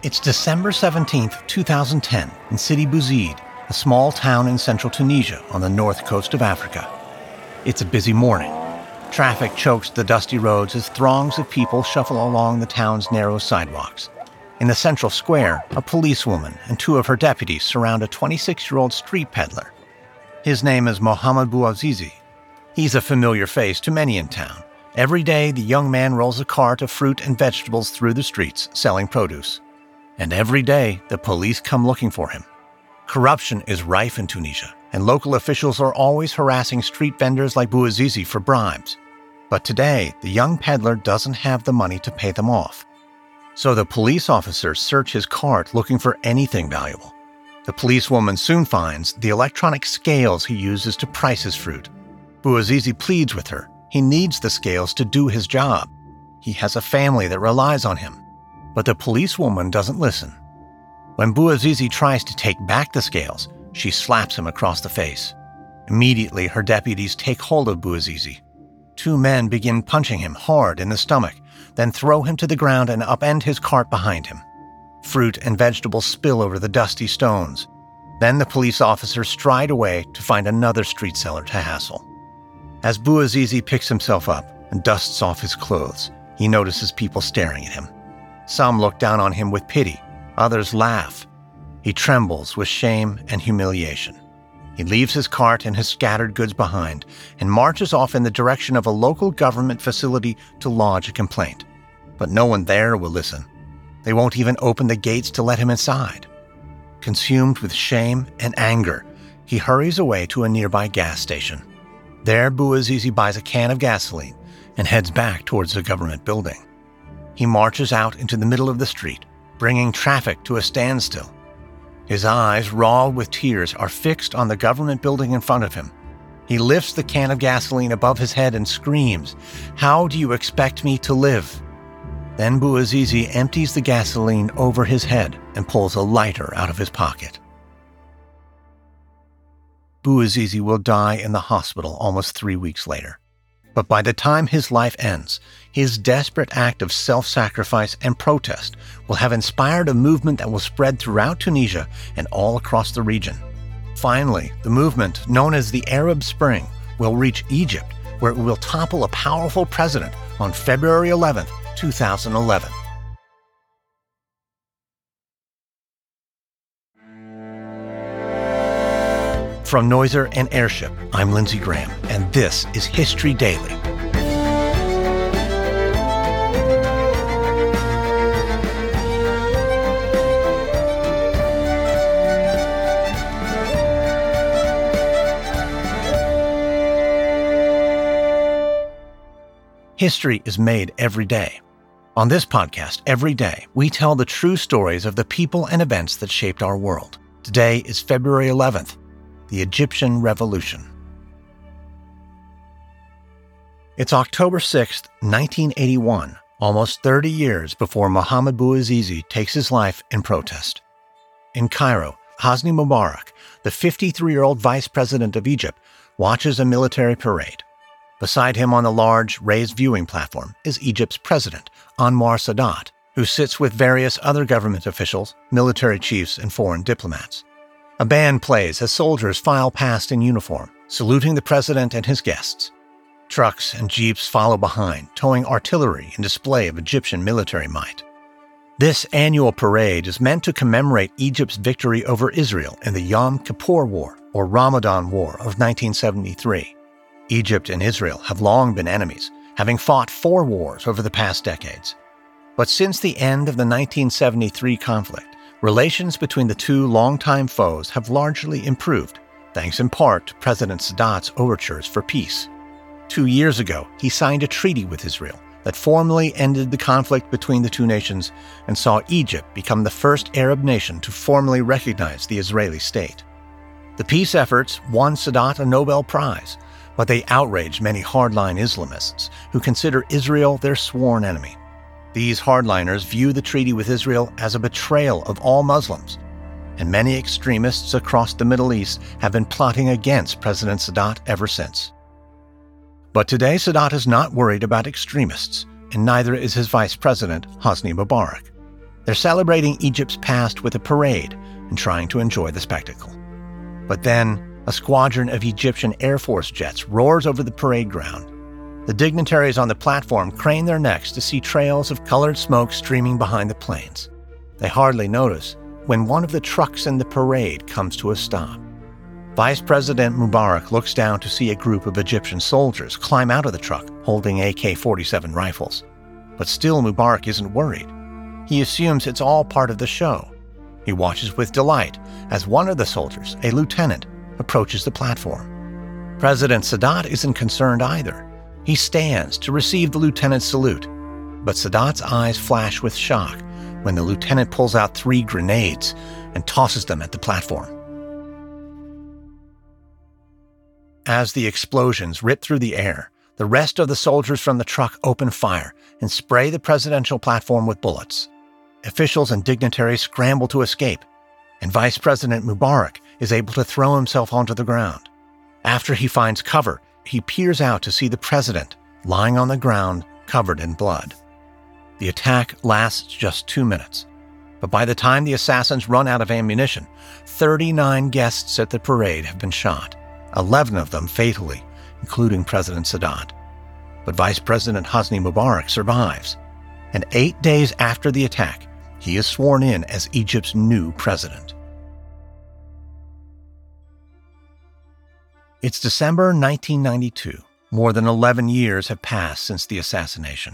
It's December 17th, 2010, in Sidi Bouzid, a small town in central Tunisia on the north coast of Africa. It's a busy morning. Traffic chokes the dusty roads as throngs of people shuffle along the town's narrow sidewalks. In the central square, a policewoman and two of her deputies surround a 26-year-old street peddler. His name is Mohamed Bouazizi. He's a familiar face to many in town. Every day, the young man rolls a cart of fruit and vegetables through the streets, selling produce. And every day, the police come looking for him. Corruption is rife in Tunisia, and local officials are always harassing street vendors like Bouazizi for bribes. But today, the young peddler doesn't have the money to pay them off. So the police officers search his cart looking for anything valuable. The policewoman soon finds the electronic scales he uses to price his fruit. Bouazizi pleads with her. He needs the scales to do his job. He has a family that relies on him. But the policewoman doesn't listen. When Bouazizi tries to take back the scales, she slaps him across the face. Immediately, her deputies take hold of Bouazizi. Two men begin punching him hard in the stomach, then throw him to the ground and upend his cart behind him. Fruit and vegetables spill over the dusty stones. Then the police officers stride away to find another street seller to hassle. As Bouazizi picks himself up and dusts off his clothes, he notices people staring at him. Some look down on him with pity, others laugh. He trembles with shame and humiliation. He leaves his cart and his scattered goods behind and marches off in the direction of a local government facility to lodge a complaint. But no one there will listen. They won't even open the gates to let him inside. Consumed with shame and anger, he hurries away to a nearby gas station. There, Bouazizi buys a can of gasoline and heads back towards the government building. He marches out into the middle of the street, bringing traffic to a standstill. His eyes, raw with tears, are fixed on the government building in front of him. He lifts the can of gasoline above his head and screams, "How do you expect me to live?" Then Bouazizi empties the gasoline over his head and pulls a lighter out of his pocket. Bouazizi will die in the hospital almost 3 weeks later. But by the time his life ends, his desperate act of self-sacrifice and protest will have inspired a movement that will spread throughout Tunisia and all across the region. Finally, the movement, known as the Arab Spring, will reach Egypt, where it will topple a powerful president on February 11, 2011. From Noiser and Airship, I'm Lindsey Graham, and this is History Daily. History is made every day. On this podcast, every day, we tell the true stories of the people and events that shaped our world. Today is February 11th. The Egyptian Revolution. It's October 6, 1981, almost 30 years before Mohamed Bouazizi takes his life in protest. In Cairo, Hosni Mubarak, the 53-year-old vice president of Egypt, watches a military parade. Beside him on the large, raised viewing platform is Egypt's president, Anwar Sadat, who sits with various other government officials, military chiefs, and foreign diplomats. A band plays as soldiers file past in uniform, saluting the president and his guests. Trucks and jeeps follow behind, towing artillery in display of Egyptian military might. This annual parade is meant to commemorate Egypt's victory over Israel in the Yom Kippur War, or Ramadan War of 1973. Egypt and Israel have long been enemies, having fought 4 wars over the past decades. But since the end of the 1973 conflict, relations between the two longtime foes have largely improved, thanks in part to President Sadat's overtures for peace. 2 years ago, he signed a treaty with Israel that formally ended the conflict between the two nations and saw Egypt become the first Arab nation to formally recognize the Israeli state. The peace efforts won Sadat a Nobel Prize, but they outraged many hardline Islamists who consider Israel their sworn enemy. These hardliners view the treaty with Israel as a betrayal of all Muslims, and many extremists across the Middle East have been plotting against President Sadat ever since. But today Sadat is not worried about extremists, and neither is his vice president, Hosni Mubarak. They're celebrating Egypt's past with a parade and trying to enjoy the spectacle. But then, a squadron of Egyptian Air Force jets roars over the parade ground. The dignitaries on the platform crane their necks to see trails of colored smoke streaming behind the planes. They hardly notice when one of the trucks in the parade comes to a stop. Vice President Mubarak looks down to see a group of Egyptian soldiers climb out of the truck holding AK-47 rifles. But still Mubarak isn't worried. He assumes it's all part of the show. He watches with delight as one of the soldiers, a lieutenant, approaches the platform. President Sadat isn't concerned either. He stands to receive the lieutenant's salute. But Sadat's eyes flash with shock when the lieutenant pulls out 3 grenades and tosses them at the platform. As the explosions rip through the air, the rest of the soldiers from the truck open fire and spray the presidential platform with bullets. Officials and dignitaries scramble to escape, and Vice President Mubarak is able to throw himself onto the ground. After he finds cover, he peers out to see the president lying on the ground covered in blood. The attack lasts just 2 minutes, but by the time the assassins run out of ammunition, 39 guests at the parade have been shot, 11 of them fatally, including President Sadat. But Vice President Hosni Mubarak survives, and 8 days after the attack, he is sworn in as Egypt's new president. It's December 1992. More than 11 years have passed since the assassination.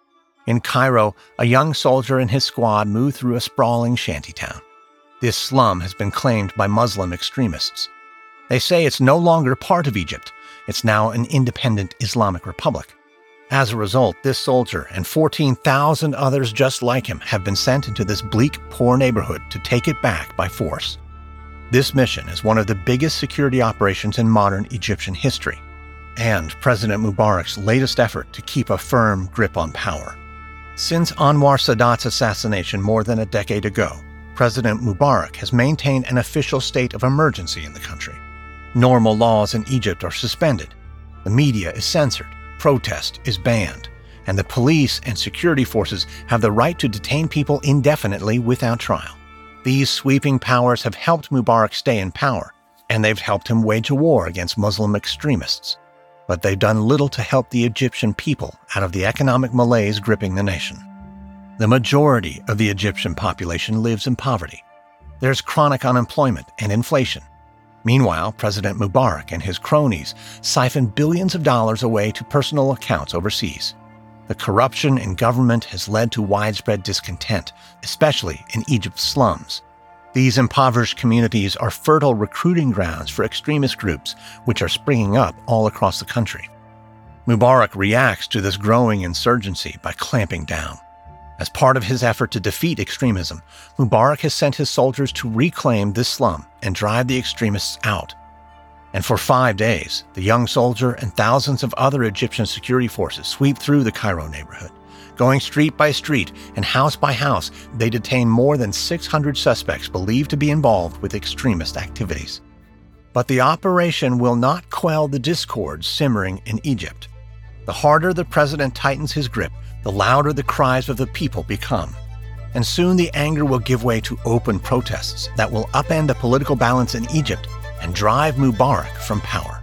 In Cairo, a young soldier and his squad move through a sprawling shantytown. This slum has been claimed by Muslim extremists. They say it's no longer part of Egypt. It's now an independent Islamic republic. As a result, this soldier and 14,000 others just like him have been sent into this bleak, poor neighborhood to take it back by force. This mission is one of the biggest security operations in modern Egyptian history, and President Mubarak's latest effort to keep a firm grip on power. Since Anwar Sadat's assassination more than a decade ago, President Mubarak has maintained an official state of emergency in the country. Normal laws in Egypt are suspended. The media is censored. Protest is banned. And the police and security forces have the right to detain people indefinitely without trial. These sweeping powers have helped Mubarak stay in power, and they've helped him wage a war against Muslim extremists. But they've done little to help the Egyptian people out of the economic malaise gripping the nation. The majority of the Egyptian population lives in poverty. There's chronic unemployment and inflation. Meanwhile, President Mubarak and his cronies siphon billions of dollars away to personal accounts overseas. The corruption in government has led to widespread discontent, especially in Egypt's slums. These impoverished communities are fertile recruiting grounds for extremist groups, which are springing up all across the country. Mubarak reacts to this growing insurgency by clamping down. As part of his effort to defeat extremism, Mubarak has sent his soldiers to reclaim this slum and drive the extremists out. And for 5 days, the young soldier and thousands of other Egyptian security forces sweep through the Cairo neighborhood. Going street by street and house by house, they detain more than 600 suspects believed to be involved with extremist activities. But the operation will not quell the discord simmering in Egypt. The harder the president tightens his grip, the louder the cries of the people become. And soon the anger will give way to open protests that will upend the political balance in Egypt and drive Mubarak from power.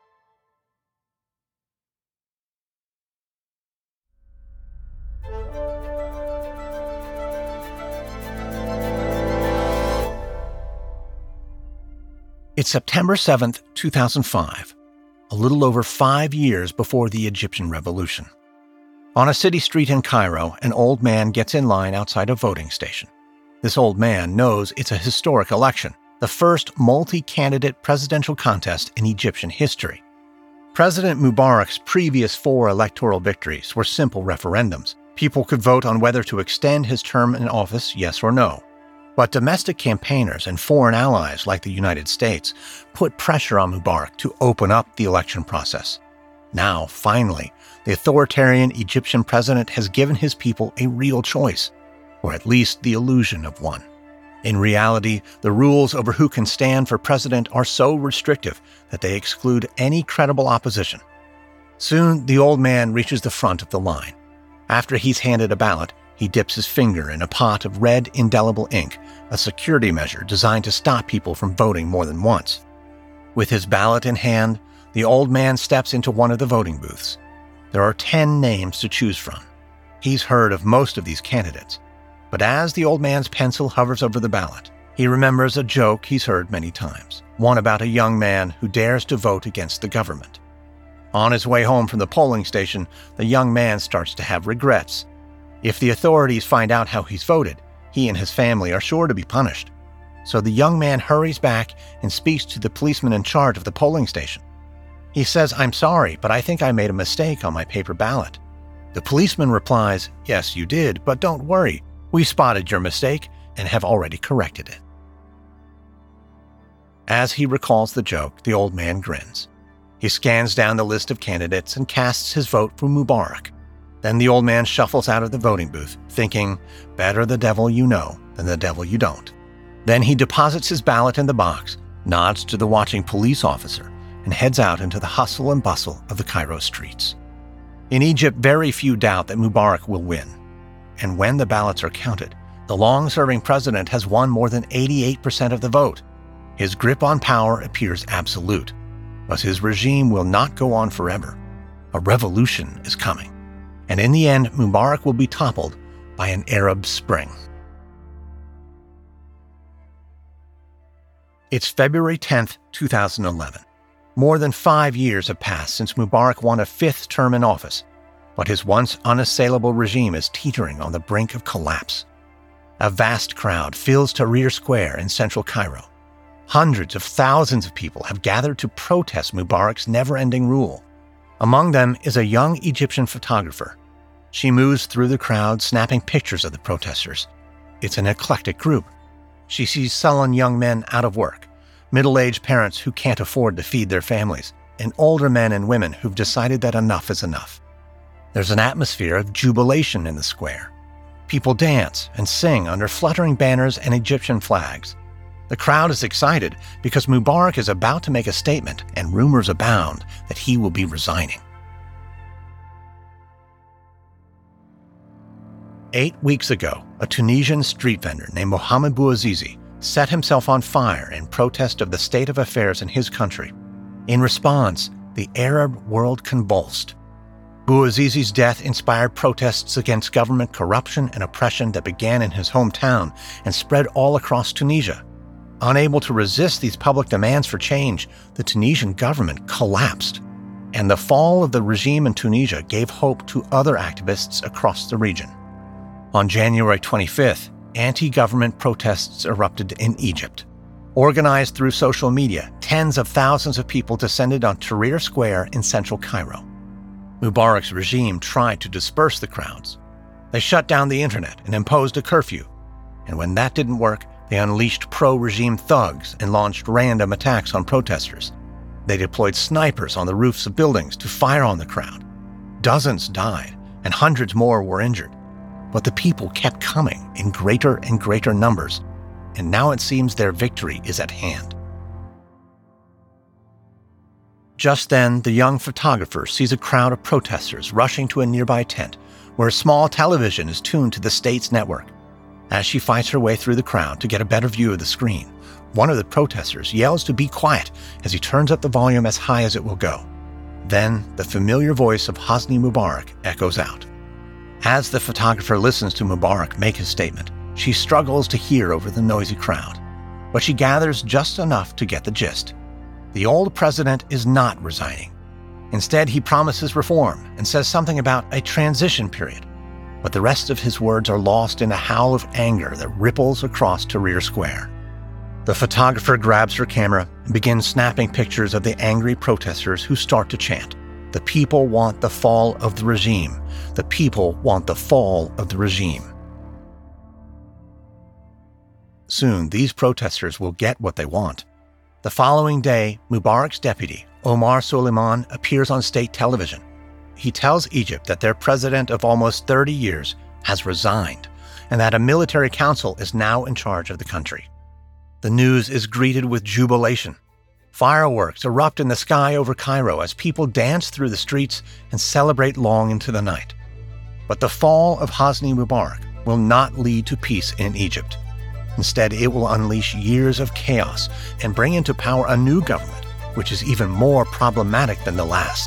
It's September 7th, 2005, a little over 5 years before the Egyptian Revolution. On a city street in Cairo, an old man gets in line outside a voting station. This old man knows it's a historic election, the first multi-candidate presidential contest in Egyptian history. President Mubarak's previous 4 electoral victories were simple referendums. People could vote on whether to extend his term in office, yes or no. But domestic campaigners and foreign allies like the United States put pressure on Mubarak to open up the election process. Now, finally, the authoritarian Egyptian president has given his people a real choice, or at least the illusion of one. In reality, the rules over who can stand for president are so restrictive that they exclude any credible opposition. Soon, the old man reaches the front of the line. After he's handed a ballot, He dips his finger in a pot of red indelible ink, a security measure designed to stop people from voting more than once. With his ballot in hand, the old man steps into one of the voting booths. There are 10 names to choose from. He's heard of most of these candidates, but as the old man's pencil hovers over the ballot, he remembers a joke he's heard many times, one about a young man who dares to vote against the government. On his way home from the polling station, the young man starts to have regrets. If the authorities find out how he's voted, he and his family are sure to be punished. So the young man hurries back and speaks to the policeman in charge of the polling station. He says, "I'm sorry, but I think I made a mistake on my paper ballot." The policeman replies, "Yes, you did, but don't worry. We spotted your mistake and have already corrected it." As he recalls the joke, the old man grins. He scans down the list of candidates and casts his vote for Mubarak. Then the old man shuffles out of the voting booth, thinking, better the devil you know than the devil you don't. Then he deposits his ballot in the box, nods to the watching police officer, and heads out into the hustle and bustle of the Cairo streets. In Egypt, very few doubt that Mubarak will win. And when the ballots are counted, the long-serving president has won more than 88% of the vote. His grip on power appears absolute, but his regime will not go on forever. A revolution is coming, and in the end, Mubarak will be toppled by an Arab Spring. It's February 10th, 2011. More than 5 years have passed since Mubarak won a 5th term in office, but his once unassailable regime is teetering on the brink of collapse. A vast crowd fills Tahrir Square in central Cairo. Hundreds of thousands of people have gathered to protest Mubarak's never-ending rule. Among them is a young Egyptian photographer. She moves through the crowd, snapping pictures of the protesters. It's an eclectic group. She sees sullen young men out of work, middle-aged parents who can't afford to feed their families, and older men and women who've decided that enough is enough. There's an atmosphere of jubilation in the square. People dance and sing under fluttering banners and Egyptian flags. The crowd is excited because Mubarak is about to make a statement, and rumors abound that he will be resigning. 8 weeks ago, a Tunisian street vendor named Mohamed Bouazizi set himself on fire in protest of the state of affairs in his country. In response, the Arab world convulsed. Bouazizi's death inspired protests against government corruption and oppression that began in his hometown and spread all across Tunisia. Unable to resist these public demands for change, the Tunisian government collapsed, and the fall of the regime in Tunisia gave hope to other activists across the region. On January 25th, anti-government protests erupted in Egypt. Organized through social media, tens of thousands of people descended on Tahrir Square in central Cairo. Mubarak's regime tried to disperse the crowds. They shut down the internet and imposed a curfew. And when that didn't work, they unleashed pro-regime thugs and launched random attacks on protesters. They deployed snipers on the roofs of buildings to fire on the crowd. Dozens died, and hundreds more were injured. But the people kept coming in greater and greater numbers, and now it seems their victory is at hand. Just then, the young photographer sees a crowd of protesters rushing to a nearby tent, where a small television is tuned to the state's network. As she fights her way through the crowd to get a better view of the screen, one of the protesters yells to be quiet as he turns up the volume as high as it will go. Then, the familiar voice of Hosni Mubarak echoes out. As the photographer listens to Mubarak make his statement, she struggles to hear over the noisy crowd, but she gathers just enough to get the gist. The old president is not resigning. Instead, he promises reform and says something about a transition period, but the rest of his words are lost in a howl of anger that ripples across Tahrir Square. The photographer grabs her camera and begins snapping pictures of the angry protesters who start to chant, "The people want the fall of the regime. The people want the fall of the regime." Soon, these protesters will get what they want. The following day, Mubarak's deputy, Omar Suleiman, appears on state television. He tells Egypt that their president of almost 30 years has resigned, and that a military council is now in charge of the country. The news is greeted with jubilation. Fireworks erupt in the sky over Cairo as people dance through the streets and celebrate long into the night. But the fall of Hosni Mubarak will not lead to peace in Egypt. Instead, it will unleash years of chaos and bring into power a new government, which is even more problematic than the last.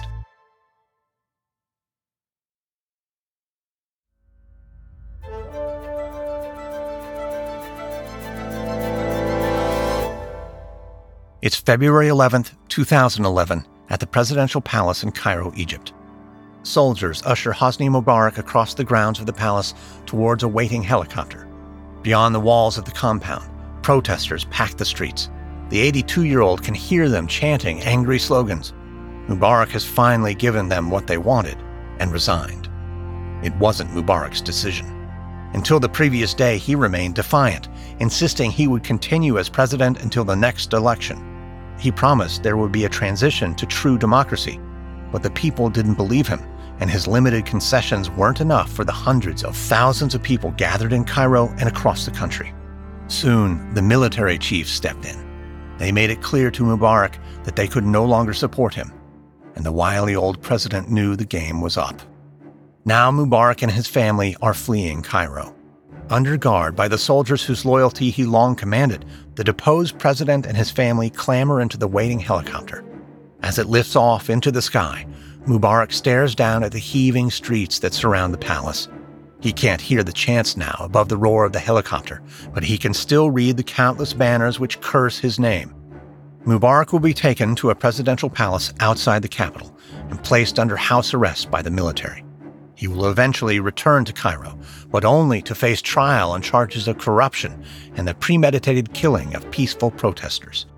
It's February 11th, 2011, at the presidential palace in Cairo, Egypt. Soldiers usher Hosni Mubarak across the grounds of the palace towards a waiting helicopter. Beyond the walls of the compound, protesters pack the streets. The 82-year-old can hear them chanting angry slogans. Mubarak has finally given them what they wanted and resigned. It wasn't Mubarak's decision. Until the previous day, he remained defiant, insisting he would continue as president until the next election. He promised there would be a transition to true democracy, but the people didn't believe him, and his limited concessions weren't enough for the hundreds of thousands of people gathered in Cairo and across the country. Soon, the military chiefs stepped in. They made it clear to Mubarak that they could no longer support him, and the wily old president knew the game was up. Now Mubarak and his family are fleeing Cairo. Under guard by the soldiers whose loyalty he long commanded, the deposed president and his family clamber into the waiting helicopter. As it lifts off into the sky, Mubarak stares down at the heaving streets that surround the palace. He can't hear the chants now above the roar of the helicopter, but he can still read the countless banners which curse his name. Mubarak will be taken to a presidential palace outside the capital and placed under house arrest by the military. He will eventually return to Cairo, but only to face trial on charges of corruption and the premeditated killing of peaceful protesters.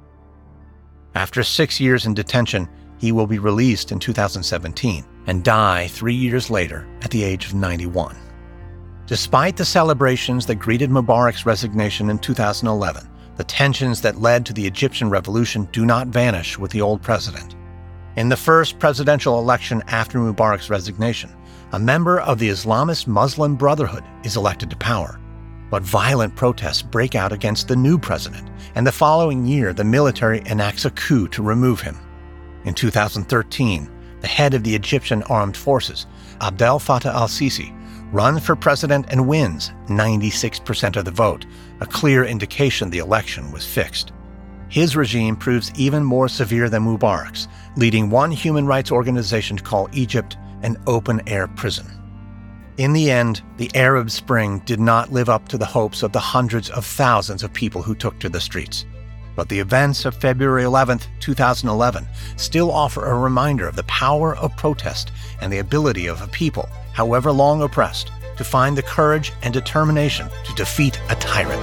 After 6 years in detention, he will be released in 2017 and die 3 years later at the age of 91. Despite the celebrations that greeted Mubarak's resignation in 2011, the tensions that led to the Egyptian revolution do not vanish with the old president. In the first presidential election after Mubarak's resignation, a member of the Islamist Muslim Brotherhood is elected to power. But violent protests break out against the new president, and the following year the military enacts a coup to remove him. In 2013, the head of the Egyptian armed forces, Abdel Fattah al-Sisi, runs for president and wins 96% of the vote, a clear indication the election was fixed. His regime proves even more severe than Mubarak's, leading one human rights organization to call Egypt an open-air prison. In the end, the Arab Spring did not live up to the hopes of the hundreds of thousands of people who took to the streets. But the events of February 11th, 2011 still offer a reminder of the power of protest and the ability of a people, however long oppressed, to find the courage and determination to defeat a tyrant.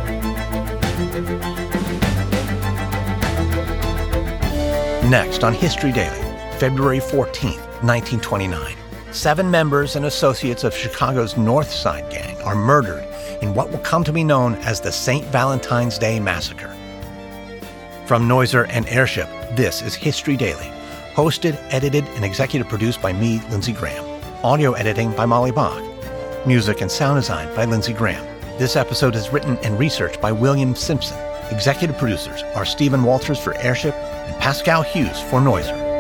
Next on History Daily, February 14th, 1929. 7 members and associates of Chicago's North Side Gang are murdered in what will come to be known as the St. Valentine's Day Massacre. From Noiser and Airship, this is History Daily, hosted, edited, and executive produced by me, Lindsey Graham. Audio editing by Molly Bach. Music and sound design by Lindsey Graham. This episode is written and researched by William Simpson. Executive producers are Stephen Walters for Airship and Pascal Hughes for Noiser.